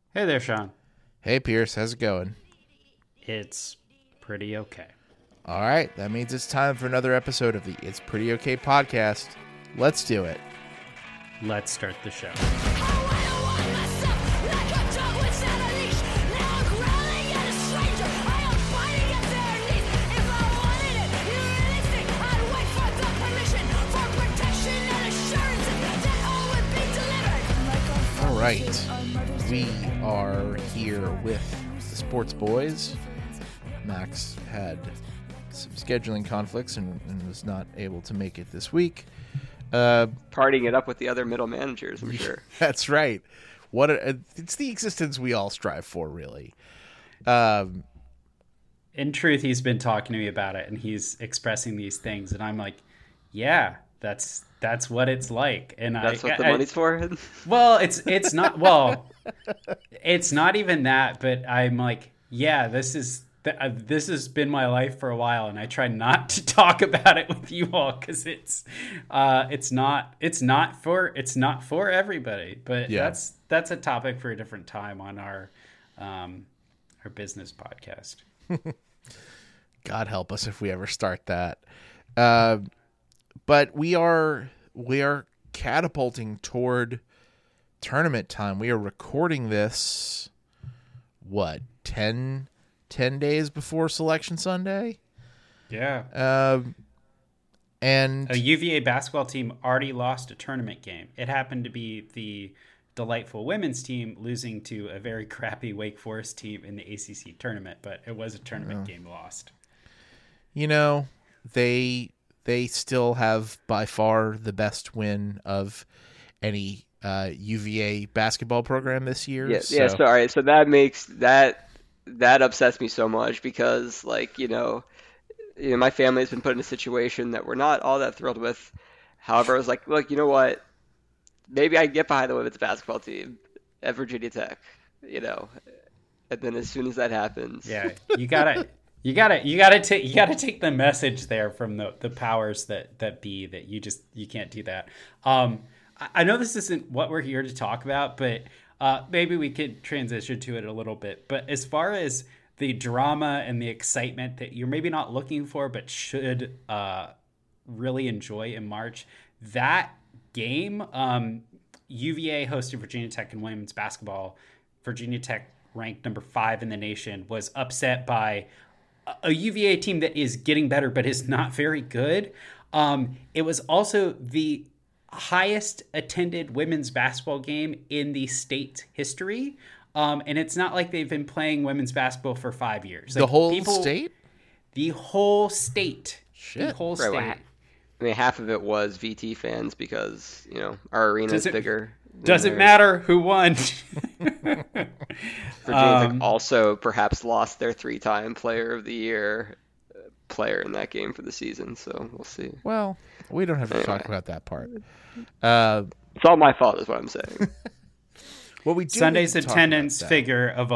Hey there, Sean. Hey, Pierce, how's it going? It's pretty okay. All right, that means it's time for another episode of the It's Pretty Okay podcast. Let's do it. Let's start the show. All right, we are here with the Sports Boys. Max had some scheduling conflicts and was not able to make it this week. Partying it up with the other middle managers, I'm sure. That's right. It's the existence we all strive for, really. In truth, he's been talking to me about it, and he's expressing these things, and I'm like, yeah, that's what it's like. And that's what the money's for? Well, it's not. Well, it's not even that, but I'm like, yeah, this has been my life for a while, and I try not to talk about it with you all because it's not for everybody. But yeah. that's a topic for a different time on our business podcast. God help us if we ever start that. But we are catapulting toward tournament time. We are recording this, 10 days before Selection Sunday? Yeah. And a UVA basketball team already lost a tournament game. It happened to be the delightful women's team losing to a very crappy Wake Forest team in the ACC tournament, but it was a tournament game lost. You know, they still have by far the best win of any UVA basketball program this year. Yeah, so. All right. So that makes that upsets me so much because, like, you know, my family has been put in a situation that we're not all that thrilled with. However, I was like, look, you know what? Maybe I get behind the women's basketball team at Virginia Tech, you know. And then as soon as that happens, yeah, you gotta take the message there from the powers that be that you can't do that. I know this isn't what we're here to talk about, but maybe we could transition to it a little bit. But as far as the drama and the excitement that you're maybe not looking for, but should really enjoy in March, that game, UVA hosted Virginia Tech in women's basketball. Virginia Tech, ranked number 5 in the nation, was upset by a UVA team that is getting better but is not very good. It was also the highest attended women's basketball game in the state history. And it's not like they've been playing women's basketball for 5 years. The whole state? The whole state. Shit. The whole state. Right, I mean, half of it was VT fans because, you know, our arena is bigger. Doesn't matter who won. Virginia Tech also perhaps lost their 3-time Player of the Year player in that game for the season, so we'll see. Well, we don't have to talk about that part. It's all my fault, is what I'm saying. What we do Sunday's attendance figure of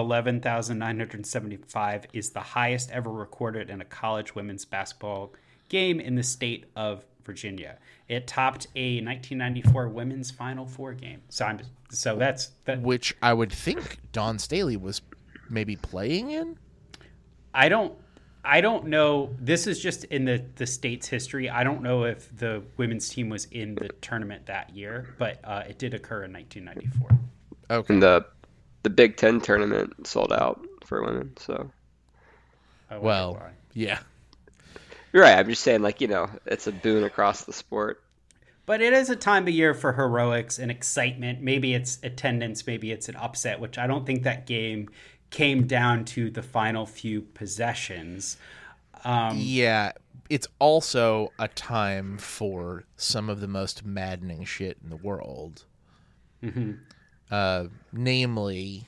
11,975 is the highest ever recorded in a college women's basketball game in the state of Virginia. It topped a 1994 women's Final Four game. So that's which I would think Dawn Staley was maybe playing in. I don't know. This is just in the state's history. I don't know if the women's team was in the tournament that year, but it did occur in 1994. Okay. And the Big Ten tournament sold out for women, so. Well, yeah. You're right. I'm just saying, like, you know, it's a boon across the sport. But it is a time of year for heroics and excitement. Maybe it's attendance, maybe it's an upset, which I don't think that game came down to the final few possessions. Yeah, it's also a time for some of the most maddening shit in the world. Mm-hmm. Namely,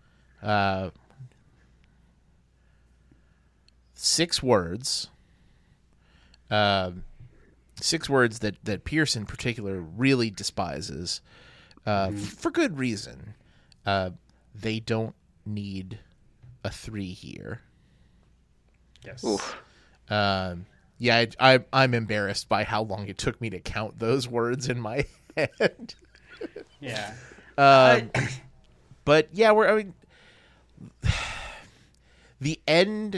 6 words. 6 words that Pierce in particular really despises, for good reason. They don't need a 3 here. Yes. Yeah, I'm embarrassed by how long it took me to count those words in my head. Yeah. But yeah, the end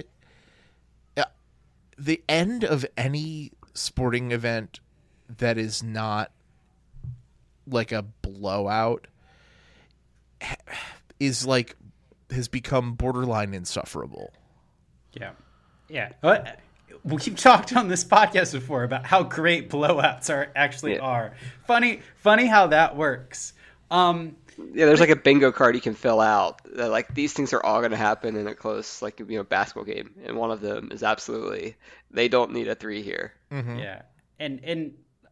of any sporting event that is not like a blowout has become borderline insufferable. Yeah. We've talked on this podcast before about how great blowouts are. Funny how that works. There's like a bingo card you can fill out. That, like, these things are all going to happen in a close, like, basketball game, and one of them is absolutely they don't need a 3 here. Mm-hmm. Yeah, and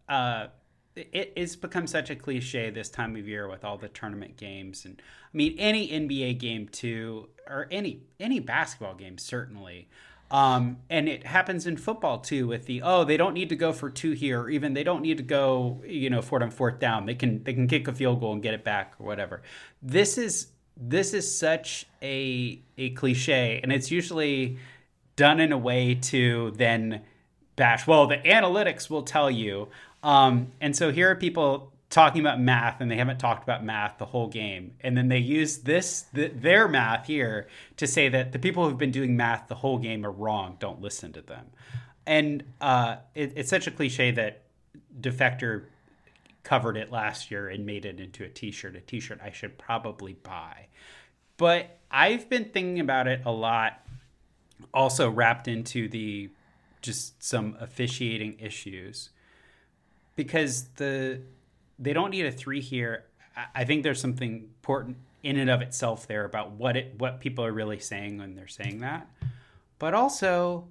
it's become such a cliche this time of year with all the tournament games, and I mean any NBA game too, or any basketball game certainly. And it happens in football too with they don't need to go for 2 here, or even they don't need to go, for it on 4th down. They can kick a field goal and get it back or whatever. This is such a cliche, and it's usually done in a way to then bash. Well, the analytics will tell you. And so here are people talking about math, and they haven't talked about math the whole game. And then they use their math here to say that the people who've been doing math the whole game are wrong. Don't listen to them. And it's such a cliche that Defector covered it last year and made it into a t-shirt I should probably buy. But I've been thinking about it a lot, also wrapped into just some officiating issues, because they don't need a 3 here. I think there's something important in and of itself there about what people are really saying when they're saying that. But also,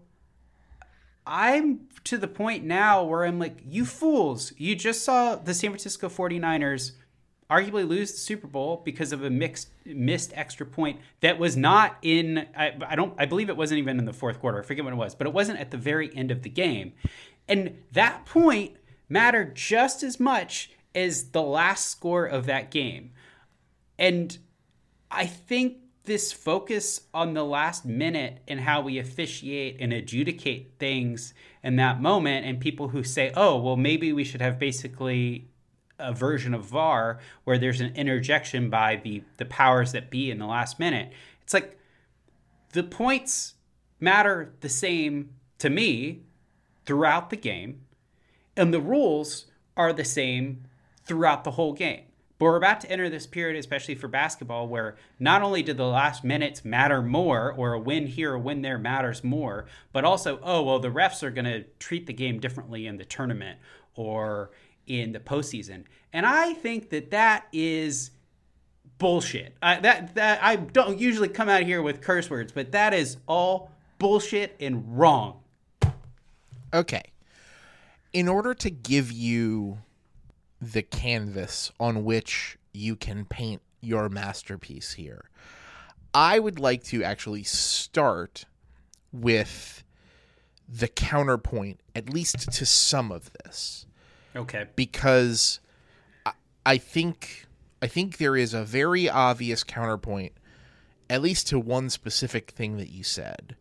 I'm to the point now where I'm like, you fools, you just saw the San Francisco 49ers arguably lose the Super Bowl because of a missed extra point that was not in, I believe it wasn't even in the 4th quarter. I forget when it was, but it wasn't at the very end of the game. And that point mattered just as much as the last score of that game. And I think this focus on the last minute and how we officiate and adjudicate things in that moment, and people who say, oh, well, maybe we should have basically a version of VAR where there's an interjection by the powers that be in the last minute. It's like the points matter the same to me throughout the game, and the rules are the same throughout the whole game. But we're about to enter this period, especially for basketball, where not only do the last minutes matter more, or a win here or win there matters more, but also, the refs are going to treat the game differently in the tournament or in the postseason. And I think that is bullshit. I don't usually come out here with curse words, but that is all bullshit and wrong. Okay. In order to give you the canvas on which you can paint your masterpiece here, I would like to actually start with the counterpoint, at least to some of this. Okay. Because I think there is a very obvious counterpoint, at least to one specific thing that you said.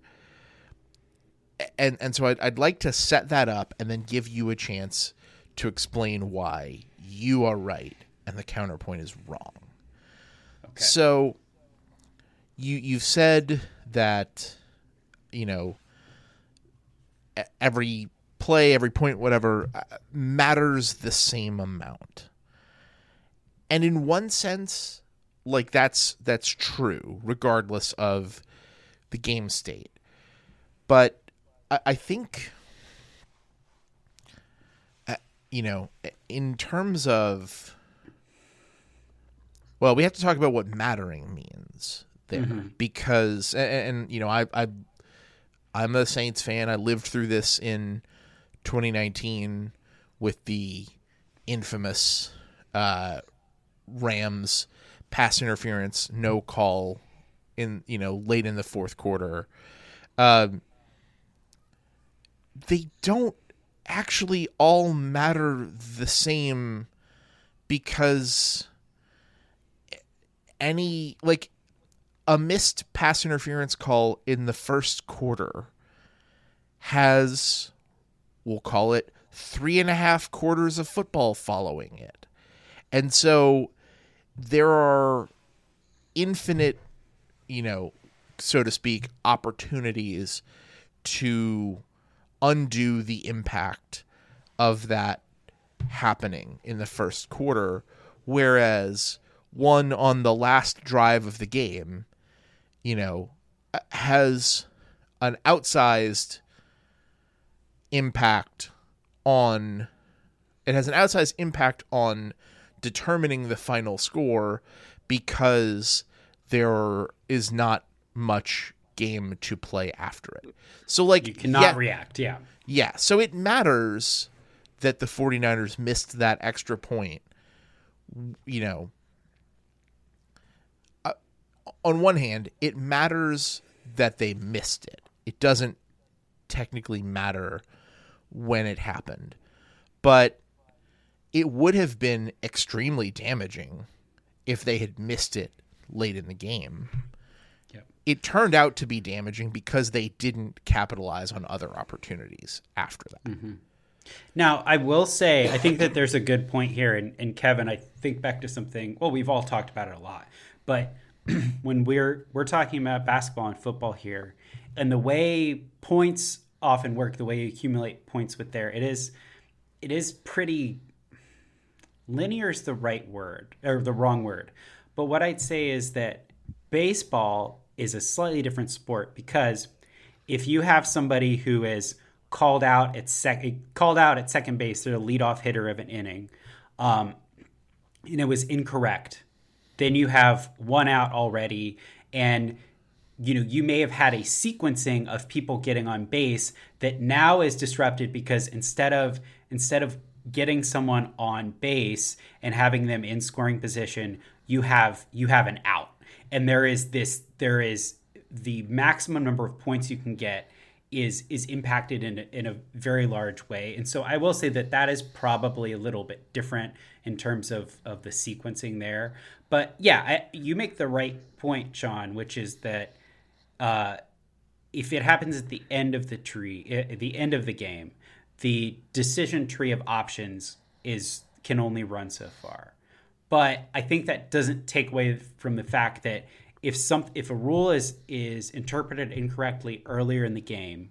And so I'd like to set that up and then give you a chance to explain why you are right and the counterpoint is wrong. Okay. So you've said that, every play, every point, whatever, matters the same amount. And in one sense, like that's true, regardless of the game state. But I think, in terms of, well, we have to talk about what mattering means there, because, I'm a Saints fan. I lived through this in 2019 with the infamous Rams pass interference, no call in, late in the 4th quarter. They don't actually all matter the same, because a missed pass interference call in the 1st quarter has, we'll call it, 3.5 quarters of football following it. And so there are infinite, so to speak, opportunities to undo the impact of that happening in the first quarter, whereas one on the last drive of the game, has an outsized impact on determining the final score, because there is not much game to play after it. So you cannot react. Yeah. Yeah. So it matters that the 49ers missed that extra point. On one hand, it matters that they missed it. It doesn't technically matter when it happened, but it would have been extremely damaging if they had missed it late in the game. Yep. It turned out to be damaging because they didn't capitalize on other opportunities after that. Mm-hmm. Now, I will say, I think that there's a good point here. And Kevin, I think back to something, well, we've all talked about it a lot, but when we're talking about basketball and football here, and the way points often work, the way you accumulate points with there, it is pretty linear is the right word, or the wrong word. But what I'd say is that baseball is a slightly different sport, because if you have somebody who is called out at second base, they're the leadoff hitter of an inning, and it was incorrect, then you have one out already, and you may have had a sequencing of people getting on base that now is disrupted, because instead of getting someone on base and having them in scoring position, you have an out, and there is the maximum number of points you can get is impacted in a very large way. And so I will say that is probably a little bit different in terms of the sequencing there. But yeah, you make the right point, Sean, which is that if it happens at the end of the end of the game, the decision tree of options can only run so far. But I think that doesn't take away from the fact that if a rule is interpreted incorrectly earlier in the game,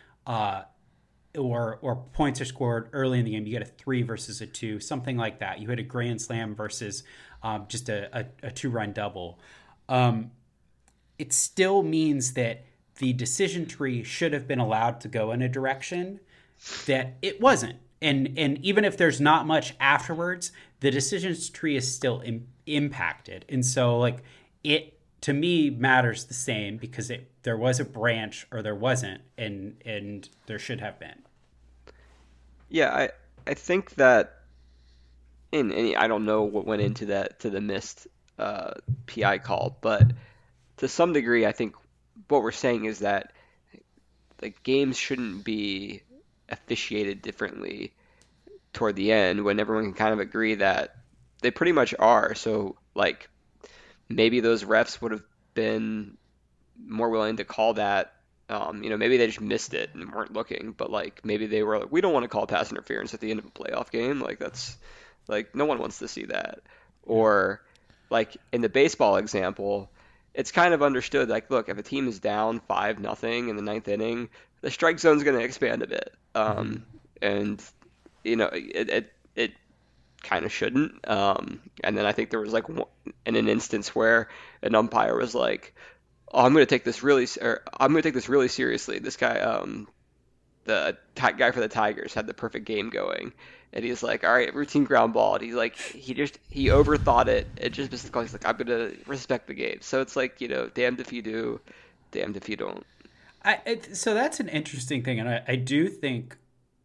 or points are scored early in the game, you get a 3 versus a 2, something like that. You hit a grand slam versus just a 2-run double. It still means that the decision tree should have been allowed to go in a direction that it wasn't. And even if there's not much afterwards, the decision tree is still impacted. And so it, to me, matters the same, because there was a branch or there wasn't, and there should have been. Yeah, I think that I don't know what went into the missed PI call, but to some degree, I think what we're saying is that games shouldn't be officiated differently toward the end, when everyone can kind of agree that they pretty much are. So maybe those refs would have been more willing to call that. Maybe they just missed it and weren't looking, but maybe they were we don't want to call pass interference at the end of a playoff game. That's no one wants to see that. Or in the baseball example, it's kind of understood. Look, if a team is down 5-0 in the 9th inning, the strike zone's going to expand a bit. And it kind of shouldn't. And then I think there was in an instance where an umpire was like, "Oh, I'm going to take this really seriously." This guy, the guy for the Tigers, had the perfect game going, and he's like, "All right, routine ground ball." And he's he overthought it. It just he's like, "I'm going to respect the game." So it's damned if you do, damned if you don't. So that's an interesting thing, and I do think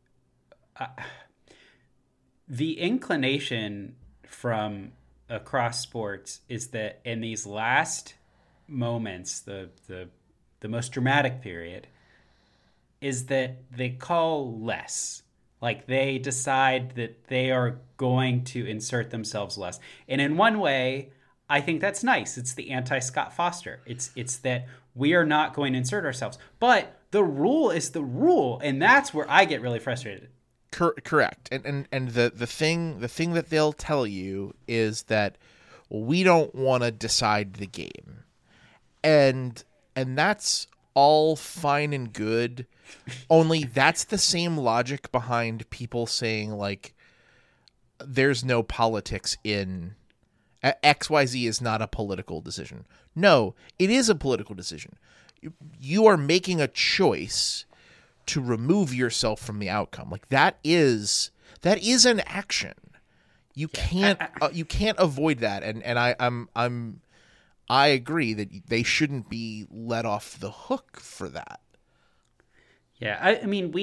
the inclination from across sports is that in these last moments, the most dramatic period, is that they call less. They decide that they are going to insert themselves less. And in one way, I think that's nice. It's the anti-Scott Foster. It's that we are not going to insert ourselves. But the rule is the rule, and that's where I get really frustrated. Correct. And the thing that they'll tell you is that well, we don't want to decide the game. And that's all fine and good. Only that's the same logic behind people saying, like, there's no politics in XYZ is not a political decision. No, it is a political decision. You are making a choice to remove yourself from the outcome. Like, that is an action. You can't avoid that. And I agree that they shouldn't be let off the hook for that. Yeah, I mean,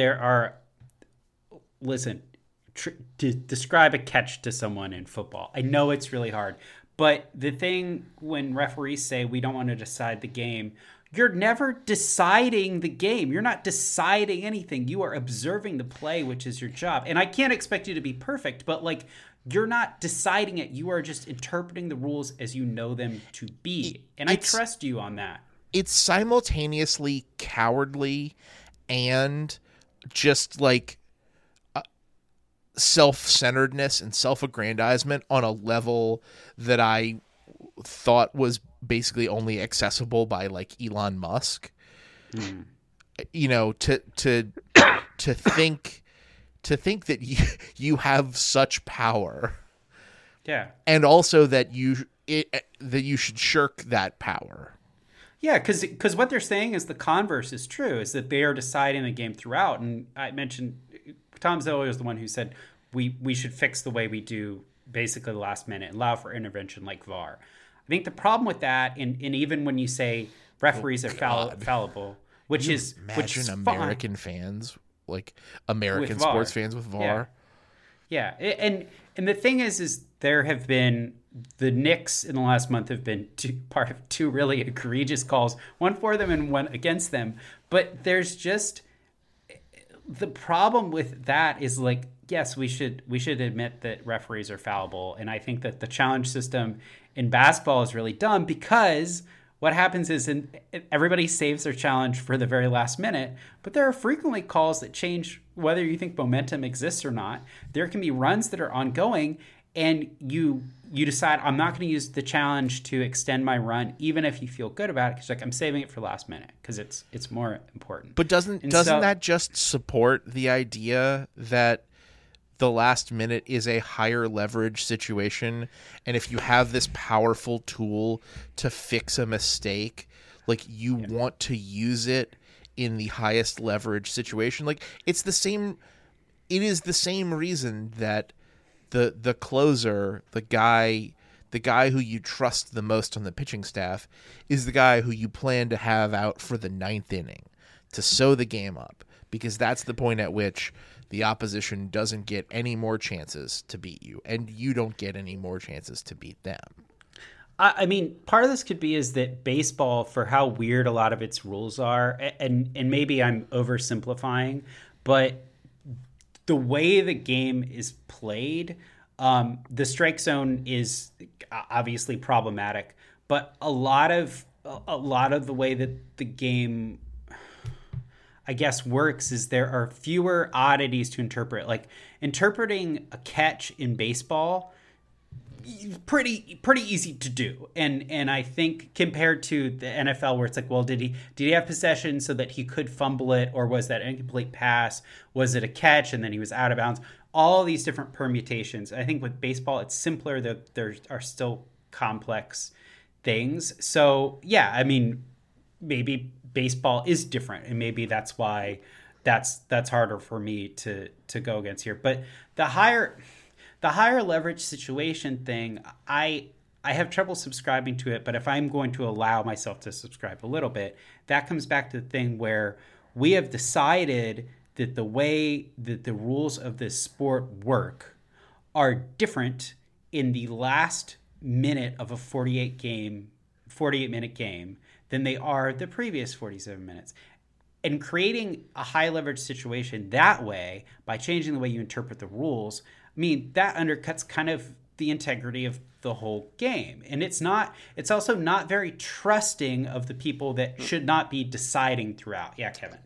listen, to describe a catch to someone in football, I know it's really hard, but the thing when referees say we don't want to decide the game, you're never deciding the game. You're not deciding anything. You are observing the play, which is your job. And I can't expect you to be perfect, but like, you're not deciding it. You are just interpreting the rules as you know them to be. And I trust you on that. It's simultaneously cowardly and just like self-centeredness and self-aggrandizement on a level that I thought was basically only accessible by like Elon Musk. You know, to think that you have such power. Yeah. And also that you should shirk that power. Yeah, because what they're saying is the converse is true, is that they are deciding the game throughout. And I mentioned Tom Ziller is the one who said we should fix the way we do basically the last minute and allow for intervention like VAR. I think the problem with that, and even when you say referees are fallible, which is American fans, like American sports fans with VAR. Yeah. And the thing is there have been the Knicks in the last month have been part of two really egregious calls, one for them and one against them. But there's just the problem with that is like, yes, we should admit that referees are fallible. And I think that the challenge system in basketball is really dumb because what happens is everybody saves their challenge for the very last minute, but there are frequently calls that change whether you think momentum exists or not. There can be runs that are ongoing, and you decide, I'm not going to use the challenge to extend my run, even if you feel good about it, because like I'm saving it for last minute because it's more important. But doesn't that just support the idea that the last minute is a higher leverage situation, and if you have this powerful tool to fix a mistake, like you want to use it in the highest leverage situation? Like it is the same reason that the closer, the guy who you trust the most on the pitching staff, is the guy who you plan to have out for the ninth inning to sew the game up, because that's the point at which the opposition doesn't get any more chances to beat you, and you don't get any more chances to beat them. I mean, part of this could be is that baseball, for how weird a lot of its rules are, and maybe I'm oversimplifying, but the way the game is played, the strike zone is obviously problematic, but a lot of the way that the game, I guess, works is there are fewer oddities to interpret. Like interpreting a catch in baseball, pretty easy to do. And I think compared to the NFL where it's like, well, did he have possession so that he could fumble it, or was that an incomplete pass? Was it a catch and then he was out of bounds? All these different permutations. I think with baseball it's simpler. There are still complex things. So yeah, I mean, maybe baseball is different, and maybe that's why that's harder for me to go against here. But the higher leverage situation thing, I have trouble subscribing to it, but if I'm going to allow myself to subscribe a little bit, that comes back to the thing where we have decided that the way that the rules of this sport work are different in the last minute of a 48-minute game than they are the previous 47 minutes. And creating a high leverage situation that way, by changing the way you interpret the rules, I mean, that undercuts kind of the integrity of the whole game. And it's also not very trusting of the people that should not be deciding throughout. Yeah, Kevin.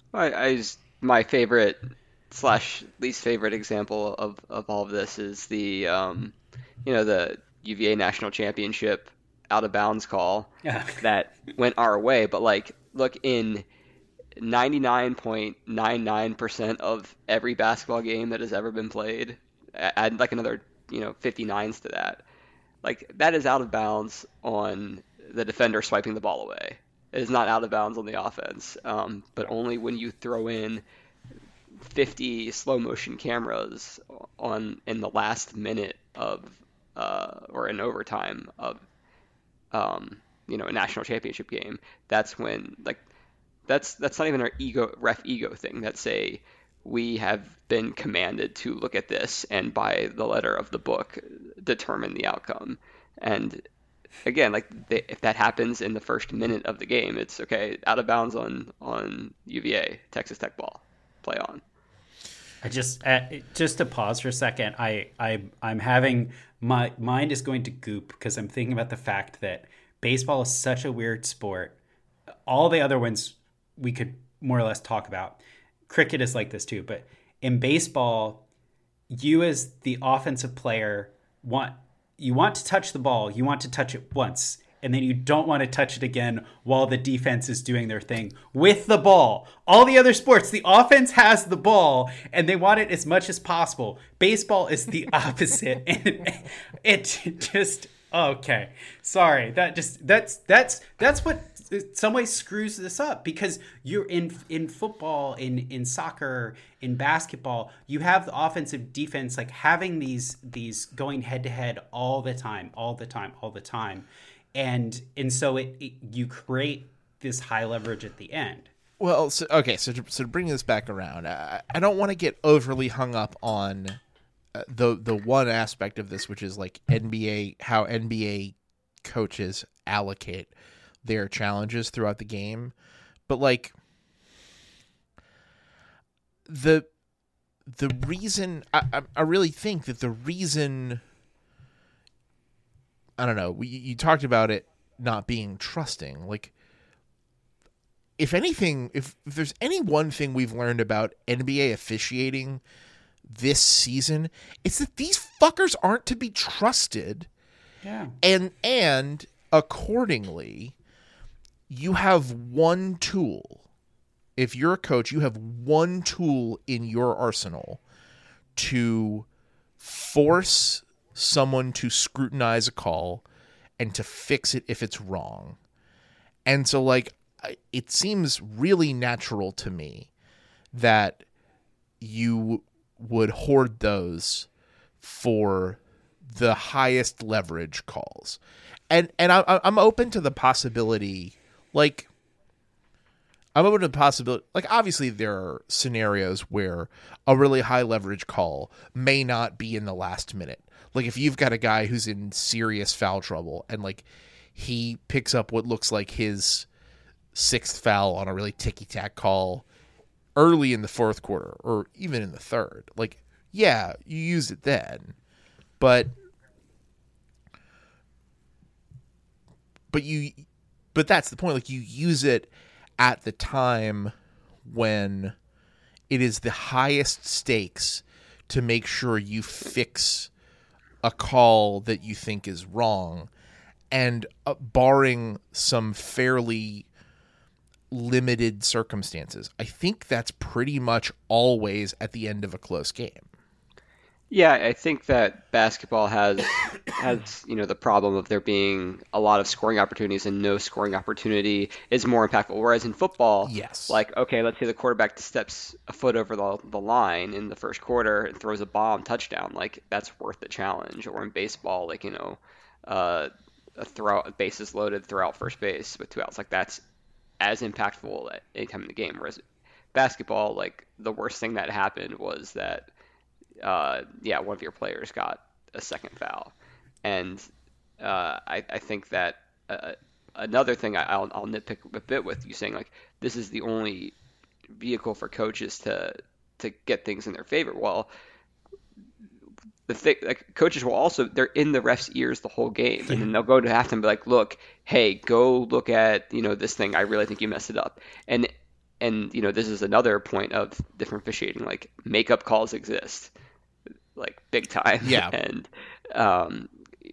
My favorite / least favorite example of all of this is the UVA national championship out of bounds call Yeah. that went our way. But like, look, in 99.99% of every basketball game that has ever been played, add like another 59s to that. Like that is out of bounds on the defender swiping the ball away. It is not out of bounds on the offense, but only when you throw in 50 slow motion cameras in the last minute of or in overtime of a national championship game. That's when like that's not even our ref ego thing. That's we have been commanded to look at this and by the letter of the book determine the outcome. And again, like if that happens in the first minute of the game, it's okay, out of bounds on UVA, Texas Tech ball, play on. I just to pause for a second, I'm having my mind is going to goop because I'm thinking about the fact that baseball is such a weird sport. All the other ones we could more or less talk about. Cricket is like this too, but in baseball, you as the offensive player want to touch the ball, you want to touch it once, and then you don't want to touch it again while the defense is doing their thing with the ball. All the other sports, the offense has the ball and they want it as much as possible. Baseball is the opposite. And it just, okay. Sorry. That's what in some ways screws this up, because you're in football, in soccer, in basketball, you have the offensive defense, like having these going head to head all the time. And so you create this high leverage at the end. Well, so to bring this back around, I don't want to get overly hung up on the one aspect of this, which is like how NBA coaches allocate their challenges throughout the game. But like the reason I really think that the reason, I don't know, you talked about it not being trusting. Like, if anything, if there's any one thing we've learned about NBA officiating this season, it's that these fuckers aren't to be trusted. Yeah. And accordingly, you have one tool. If you're a coach, you have one tool in your arsenal to force someone to scrutinize a call and to fix it if it's wrong. And so, like, it seems really natural to me that you would hoard those for the highest leverage calls. And I'm open to the possibility, like, obviously there are scenarios where a really high leverage call may not be in the last minute. Like, if you've got a guy who's in serious foul trouble and, like, he picks up what looks like his sixth foul on a really ticky-tack call early in the fourth quarter or even in the third, like, yeah, you use it then. But that's the point. Like, you use it at the time when it is the highest stakes to make sure you fix a call that you think is wrong, and barring some fairly limited circumstances, I think that's pretty much always at the end of a close game. Yeah, I think that basketball has the problem of there being a lot of scoring opportunities and no scoring opportunity is more impactful. Whereas in football, yes, like, okay, let's say the quarterback steps a foot over the line in the first quarter and throws a bomb touchdown, like, that's worth the challenge. Or in baseball, like, a bases loaded, throw out first base with 2 outs, like, that's as impactful at any time in the game. Whereas basketball, like, the worst thing that happened was that one of your players got a second foul. And I think that another thing I'll nitpick a bit with you saying, like, this is the only vehicle for coaches to get things in their favor. Well, the thing, like, coaches will also, they're in the ref's ears the whole game, and then they'll go to halftime and be like, look, hey, go look at this thing. I really think you messed it up. And this is another point of different officiating. Like, makeup calls exist, like, big time. Yeah. And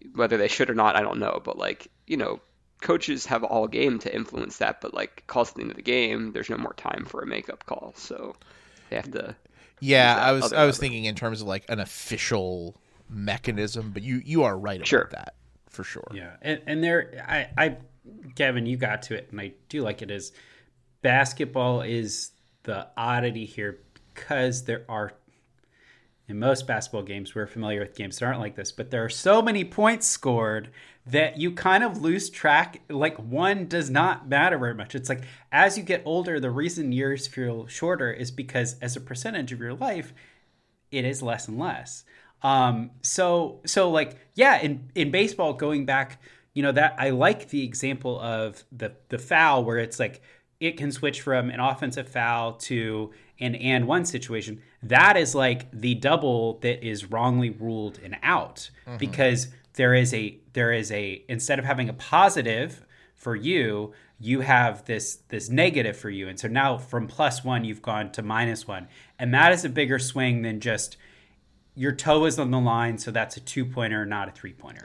whether they should or not, I don't know. But like, coaches have all game to influence that. But like, calls at the end of the game, there's no more time for a makeup call, so they have to. Yeah, I was thinking in terms of like an official mechanism, but you are right about that for sure. Yeah, and there, I Kevin, you got to it, and I do like it. Is basketball is the oddity here because there are, in most basketball games, we're familiar with games that aren't like this, but there are so many points scored that you kind of lose track. Like, one does not matter very much. It's like, as you get older, the reason years feel shorter is because as a percentage of your life, it is less and less. So like, yeah, in baseball, going back, that I like the example of the foul where it's like, it can switch from an offensive foul to an and one situation. That is like the double that is wrongly ruled an out, because there is a instead of having a positive for you, you have this negative for you. And so now from +1, you've gone to -1. And that is a bigger swing than just your toe is on the line. So that's a 2-pointer, not a 3-pointer.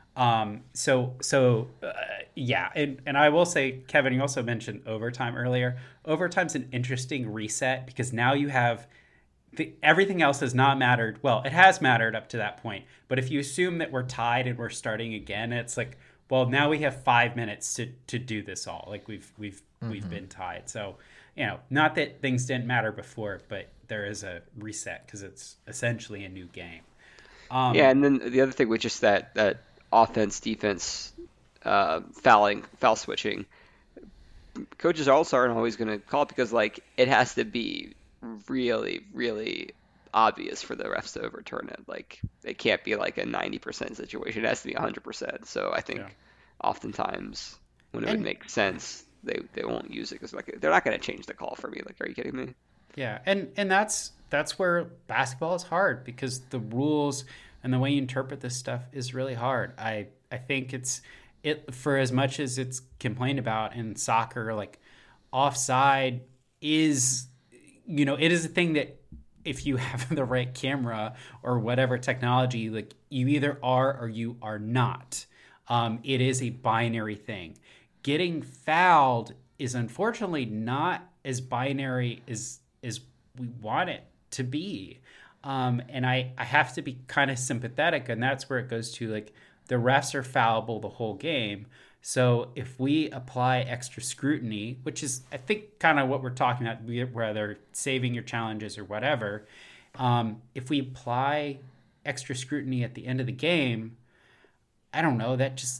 Yeah. And I will say, Kevin, you also mentioned overtime earlier. Overtime's an interesting reset because now you have everything else has not mattered. Well, it has mattered up to that point, but if you assume that we're tied and we're starting again, it's like, well, now we have 5 minutes to do this all. Like we've been tied. So, not that things didn't matter before, but there is a reset because it's essentially a new game. Yeah. And then the other thing was just that offense, defense, foul switching. Coaches also aren't always going to call it because like it has to be really, really obvious for the refs to overturn it. Like it can't be like a 90% situation. It has to be 100%. So I think oftentimes when it would make sense, they won't use it because like they're not going to change the call for me. Like, are you kidding me? Yeah, and that's where basketball is hard because the rules and the way you interpret this stuff is really hard. I think it for as much as it's complained about in soccer, like offside is, it is a thing that if you have the right camera or whatever technology, like you either are or you are not. It is a binary thing. Getting fouled is unfortunately not as binary as we want it to be. And I have to be kind of sympathetic, and that's where it goes to like the refs are fallible the whole game. So if we apply extra scrutiny, which is I think kind of what we're talking about, whether saving your challenges or whatever, if we apply extra scrutiny at the end of the game, I don't know,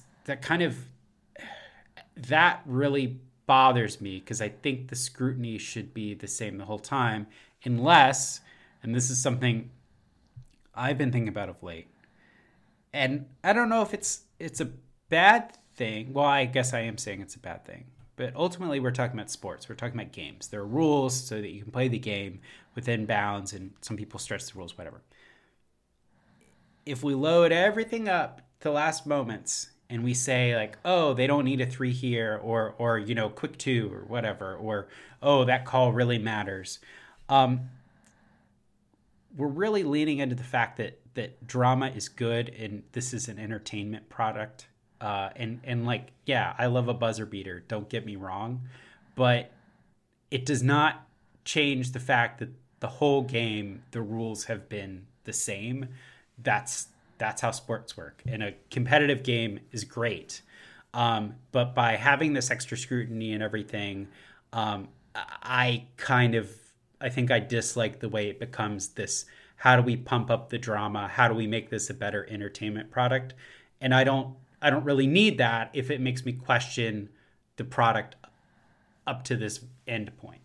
that really bothers me because I think the scrutiny should be the same the whole time, unless, and this is something I've been thinking about of late, and I don't know if it's a bad thing. Well, I guess I am saying it's a bad thing, but ultimately we're talking about sports. We're talking about games. There are rules so that you can play the game within bounds, and some people stretch the rules, whatever. If we load everything up to last moments and we say like, oh, they don't need a 3 here, or quick 2 or whatever, or oh, that call really matters. We're really leaning into the fact that drama is good and this is an entertainment product. And like, yeah, I love a buzzer beater. Don't get me wrong, but it does not change the fact that the whole game, the rules have been the same. That's how sports work. And a competitive game is great. But by having this extra scrutiny and everything, I think I dislike the way it becomes this, how do we pump up the drama? How do we make this a better entertainment product? And I don't really need that if it makes me question the product up to this end point.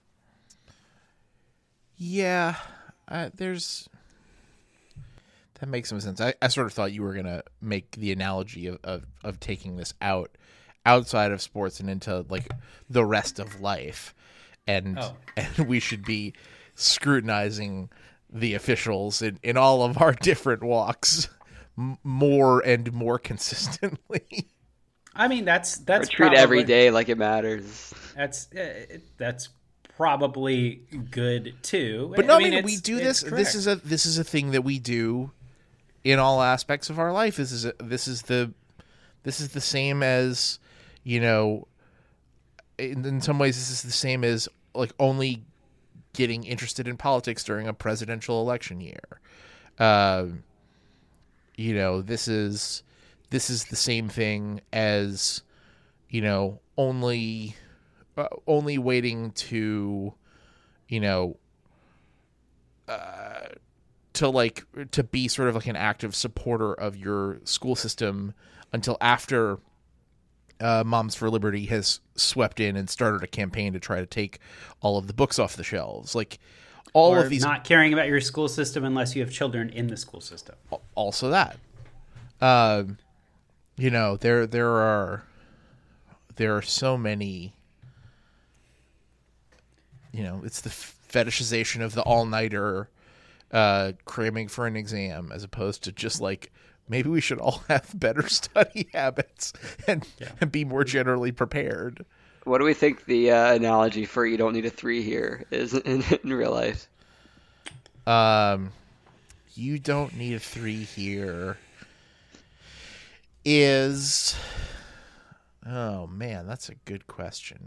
Yeah, that makes some sense. I sort of thought you were going to make the analogy of taking this outside of sports and into like the rest of life. And we should be scrutinizing the officials in all of our different walks more and more consistently. I mean, that's or treat every day like it matters. That's probably good too. But no, I mean we do this. This is a thing that we do in all aspects of our life. This is the same as, you know, in some ways this is the same as like only getting interested in politics during a presidential election year. You know, this is the same thing as, you know, only waiting to, you know, to be sort of like an active supporter of your school system until after Moms for Liberty has swept in and started a campaign to try to take all of the books off the shelves. Like all of these, not caring about your school system unless you have children in the school system. Also that, you know, there are so many, you know, it's the fetishization of the all-nighter cramming for an exam, as opposed to just like, maybe we should all have better study habits and be more generally prepared. What do we think the analogy for you don't need a 3 here is in real life? You don't need a 3 here is... Oh, man, that's a good question.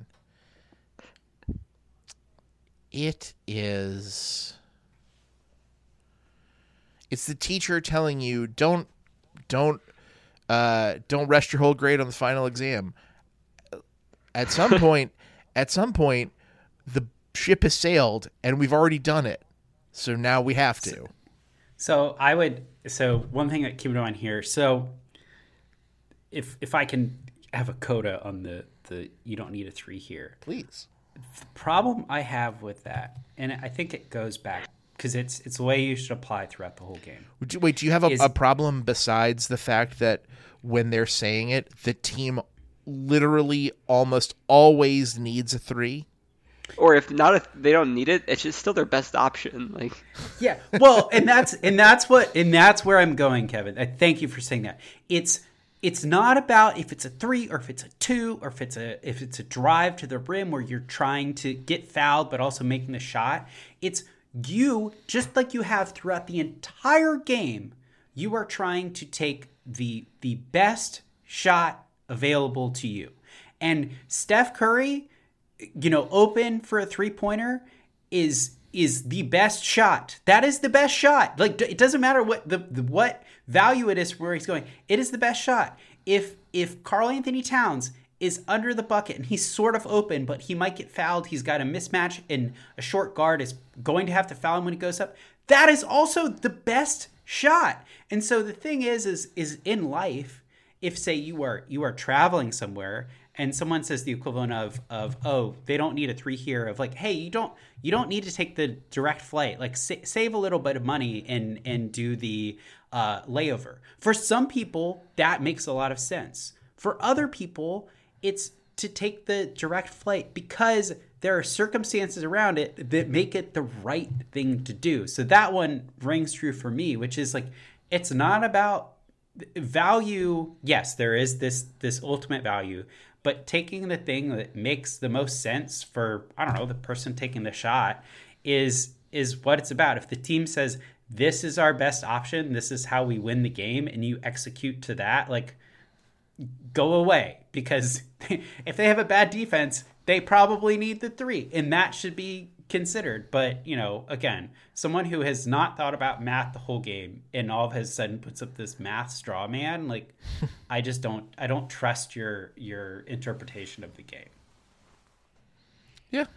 It's the teacher telling you, don't rest your whole grade on the final exam. At some point, the ship has sailed, and we've already done it. So now we have to. So one thing that keep in mind here. So if I can have a coda on the you don't need a 3 here, please. The problem I have with that, and I think it goes back because it's the way you should apply throughout the whole game. Do you have a problem besides the fact that when they're saying it, the team literally almost always needs a 3? Or if not, if they don't need it, it's just still their best option. Like, yeah, well, and that's where I'm going, Kevin. I thank you for saying that. It's not about if it's a 3 or if it's a 2 or if it's a drive to the rim where you're trying to get fouled but also making the shot. It's you, just like you have throughout the entire game, you are trying to take the best shot available to you. And Steph Curry, you know, open for a 3-pointer is the best shot. That is the best shot. Like, it doesn't matter what what value it is where he's going. It is the best shot. If Karl Anthony Towns is under the bucket and he's sort of open, but he might get fouled, he's got a mismatch and a short guard is going to have to foul him when he goes up, that is also the best shot. And so the thing is in life, if say you are traveling somewhere and someone says the equivalent of oh, they don't need a 3 here, of like, hey, you don't need to take the direct flight, like save a little bit of money and do the layover. For some people that makes a lot of sense. For other people it's to take the direct flight because there are circumstances around it that make it the right thing to do. So that one rings true for me, which is like, it's not about value. Yes, there is this ultimate value, but taking the thing that makes the most sense for, I don't know, the person taking the shot is what it's about. If the team says, this is our best option, this is how we win the game, and you execute to that, like, go away. Because if they have a bad defense, they probably need the 3, and that should be considered. But, you know, again, someone who has not thought about math the whole game and all of a sudden puts up this math straw man, like, I don't trust your interpretation of the game. Yeah.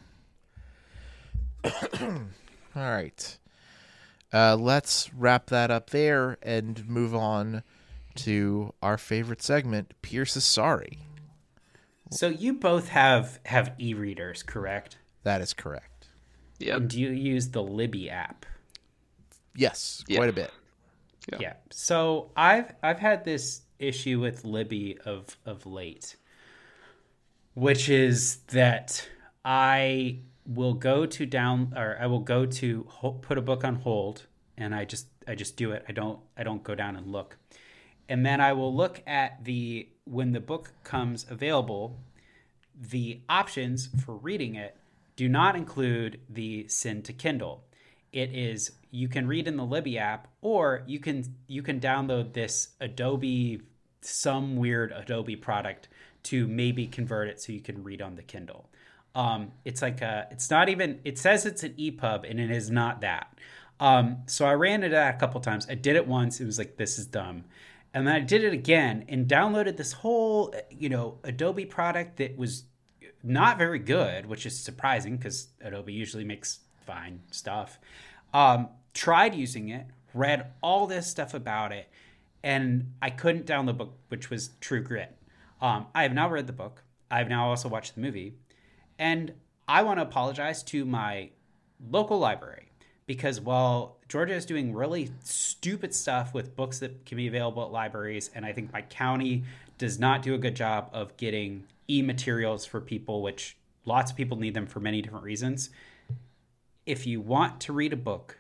All right. Let's wrap that up there and move on to our favorite segment, Pierce is Sorry. So you both have e-readers, correct? That is correct. Yeah. And do you use the Libby app? Yes, quite a bit. Yeah. So I've had this issue with Libby of late, which is that I will go to put a book on hold, and I just do it. I don't go down and look. And then I will look at when the book comes available, the options for reading it do not include the send to Kindle. it is you can read in the Libby app, or you can download this Adobe, some weird Adobe product to maybe convert it so you can read on the Kindle. It's like it's not even, it says it's an EPUB and it is not that. So I ran into that a couple times. I did it once. It was like, this is dumb. And then I did it again and downloaded this whole, Adobe product that was not very good, which is surprising because Adobe usually makes fine stuff. Tried using it, read all this stuff about it, and I couldn't download the book, which was True Grit. I have now read the book. I've now also watched the movie. And I want to apologize to my local library because while Georgia is doing really stupid stuff with books that can be available at libraries, and I think my county does not do a good job of getting e-materials for people, which lots of people need them for many different reasons. If you want to read a book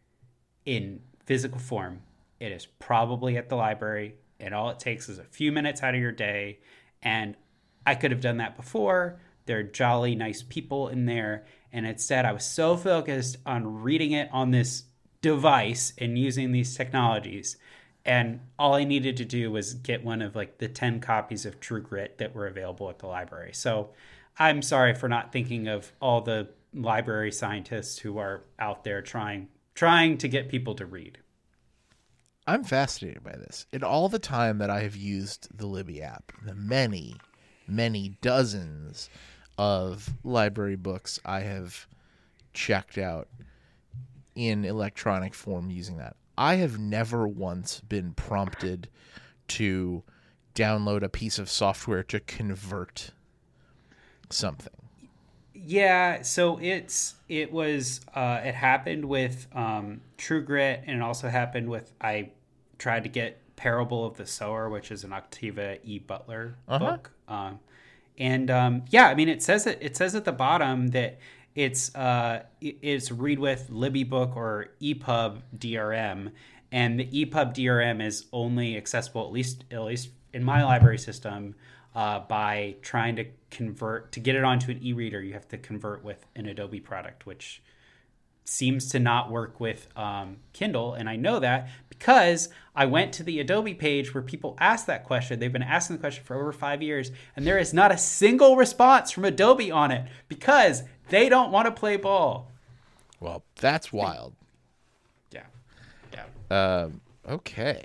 in physical form, it is probably at the library, and all it takes is a few minutes out of your day. And I could have done that before. They're jolly, nice people in there. And instead, I was so focused on reading it on this device and using these technologies. And all I needed to do was get one of like the 10 copies of True Grit that were available at the library. So I'm sorry for not thinking of all the library scientists who are out there trying to get people to read. I'm fascinated by this. In all the time that I have used the Libby app, the many, many dozens of library books I have checked out in electronic form using that, I have never once been prompted to download a piece of software to convert something. Yeah, so it happened with True Grit, and it also happened with, I tried to get Parable of the Sower, which is an Octavia E. Butler book. It says at the bottom that it's read with Libby Book or EPUB DRM, and the EPUB DRM is only accessible at least in my library system by trying to convert to get it onto an e-reader. You have to convert with an Adobe product, which seems to not work with Kindle. And I know that because I went to the Adobe page where people ask that question. They've been asking the question for over 5 years, and there is not a single response from Adobe on it because they don't want to play ball. Well, that's wild. Yeah. Okay.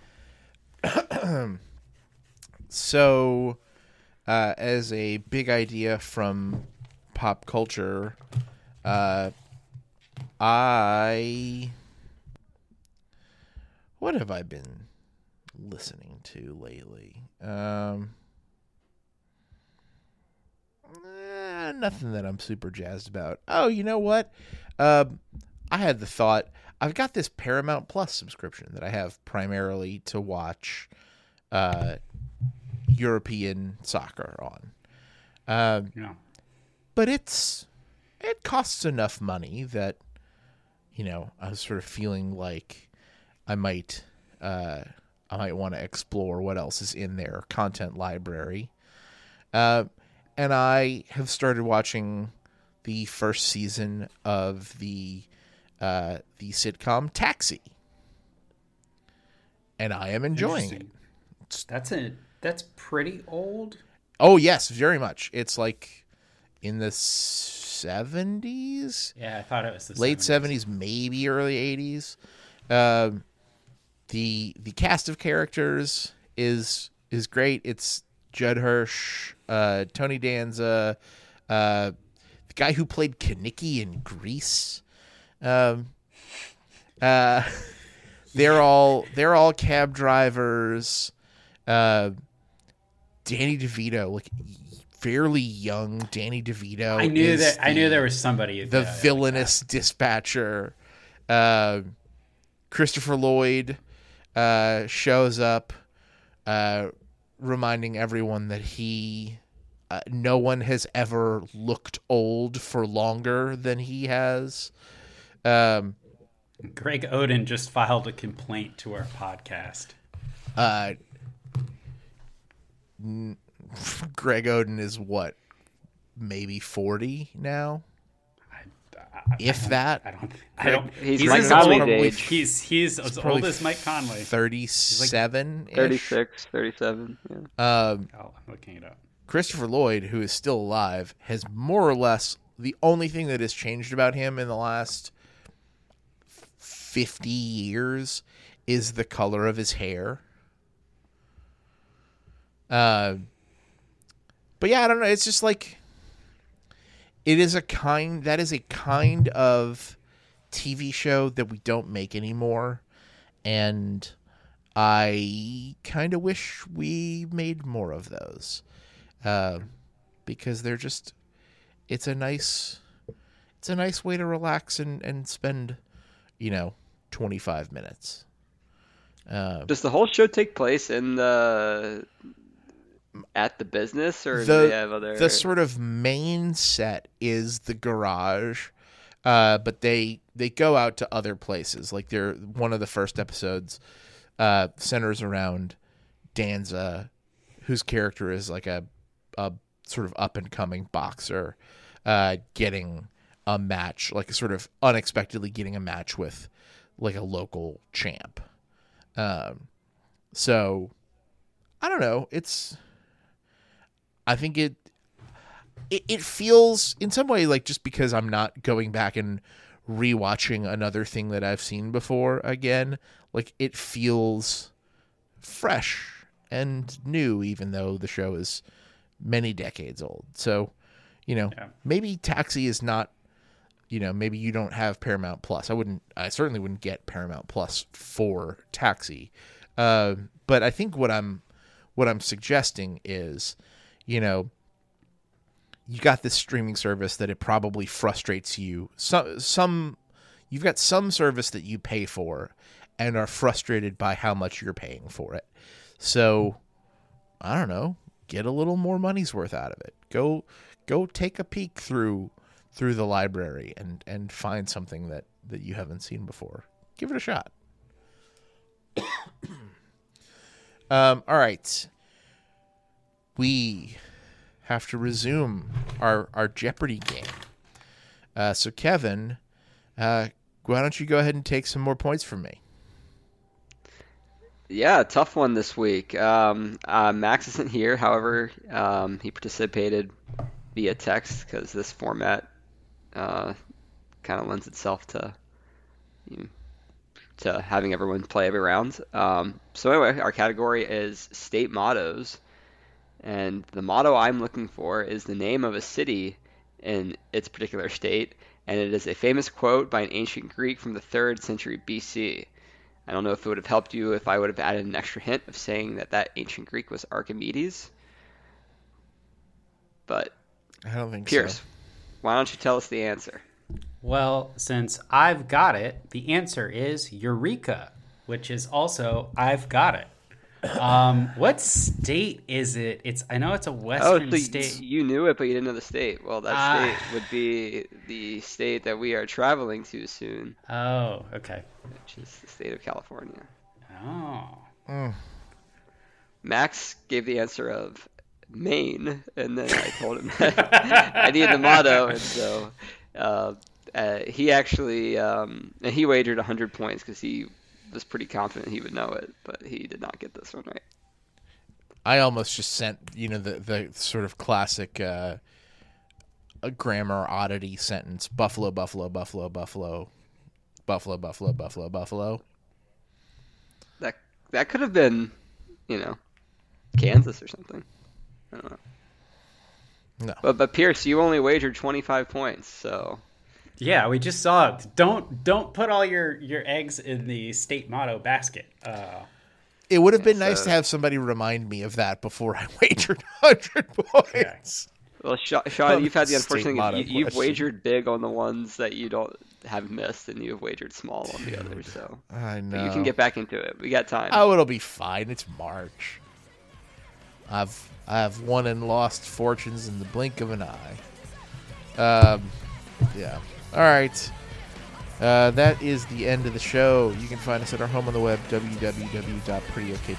So, as a big idea from pop culture, what have I been listening to lately? Nothing that I'm super jazzed about. Oh, you know what? I had the thought, I've got this Paramount Plus subscription that I have primarily to watch European soccer on. But it costs enough money that, I was sort of feeling like I might want to explore what else is in their content library. And I have started watching the first season of the sitcom Taxi, and I am enjoying it. That's pretty old. Oh yes, very much. It's like in the 70s. Yeah, I thought it was the late 70s, maybe early 80s. The cast of characters is great. It's Judd Hirsch, Tony Danza, the guy who played Kenickie in Grease. They're all cab drivers. Danny DeVito, like fairly young Danny DeVito. I knew there was somebody. The villainous dispatcher. Christopher Lloyd shows up, reminding everyone that no one has ever looked old for longer than he has. Greg Oden just filed a complaint to our podcast. Greg Oden is what, maybe 40 now? I don't. He's Mike Conley's age. He's as old as Mike Conley. 37, 36, 37. Yeah. I'm looking it up. Christopher Lloyd, who is still alive, has more or less the only thing that has changed about him in the last 50 years is the color of his hair. But yeah, I don't know. It's just like that is a kind of TV show that we don't make anymore, and I kind of wish we made more of those, because they're just it's a nice way to relax and spend 25 minutes. Does the whole show take place at the business, or do they have other? The sort of main set is the garage, but they go out to other places. Like one of the first episodes centers around Danza, whose character is like a sort of up and coming boxer, getting a match, like sort of unexpectedly getting a match with like a local champ. So I don't know. I think it feels in some way like, just because I'm not going back and rewatching another thing that I've seen before again, like it feels fresh and new, even though the show is many decades old. So, maybe Taxi is not, maybe you don't have Paramount Plus. I certainly wouldn't get Paramount Plus for Taxi. But I think what I'm suggesting is, you got this streaming service that it probably frustrates you. You've got some service that you pay for and are frustrated by how much you're paying for it. So, I don't know, get a little more money's worth out of it. Go take a peek through the library and find something that you haven't seen before. Give it a shot. All right. We have to resume our Jeopardy game. So Kevin, why don't you go ahead and take some more points from me? Yeah, tough one this week. Max isn't here. However, he participated via text because this format kind of lends itself to having everyone play every round. So anyway, our category is state mottos. And the motto I'm looking for is the name of a city in its particular state, and it is a famous quote by an ancient Greek from the 3rd century BC. I don't know if it would have helped you if I would have added an extra hint of saying that ancient Greek was Archimedes. But I don't think Pierce, so. Why don't you tell us the answer? Well, since I've got it, the answer is Eureka, which is also I've got it. What state is it? I know it's a western state. You knew it, but you didn't know the state. Well, that state would be the state that we are traveling to soon. Oh, okay. Which is the state of California. Oh. Max gave the answer of Maine, and then I told him that I needed the motto, and so he actually and he wagered 100 points because he was pretty confident he would know it, but he did not get this one right. I almost just sent, the sort of classic a grammar oddity sentence: Buffalo, Buffalo, Buffalo, Buffalo, Buffalo, Buffalo, Buffalo, Buffalo. That could have been, Kansas or something. I don't know. No. But Pierce, you only wagered 25 points, so. Yeah, we just saw it. Don't put all your eggs in the state motto basket. It would have been nice to have somebody remind me of that before I wagered 100 points. Well, Sean, you've had the unfortunate thing. You've wagered big on the ones that you don't have missed, and you've wagered small on the others. So I know. But you can get back into it. We got time. Oh, it'll be fine. It's March. I've won and lost fortunes in the blink of an eye. Yeah. All right. That is the end of the show. You can find us at our home on the web,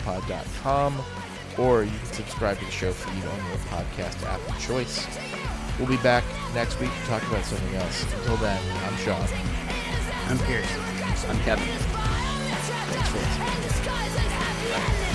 www.prettyokpod.com, or you can subscribe to the show feed on your podcast app of choice. We'll be back next week to talk about something else. Until then, I'm Sean. I'm Pierce. I'm Kevin. Thanks for listening.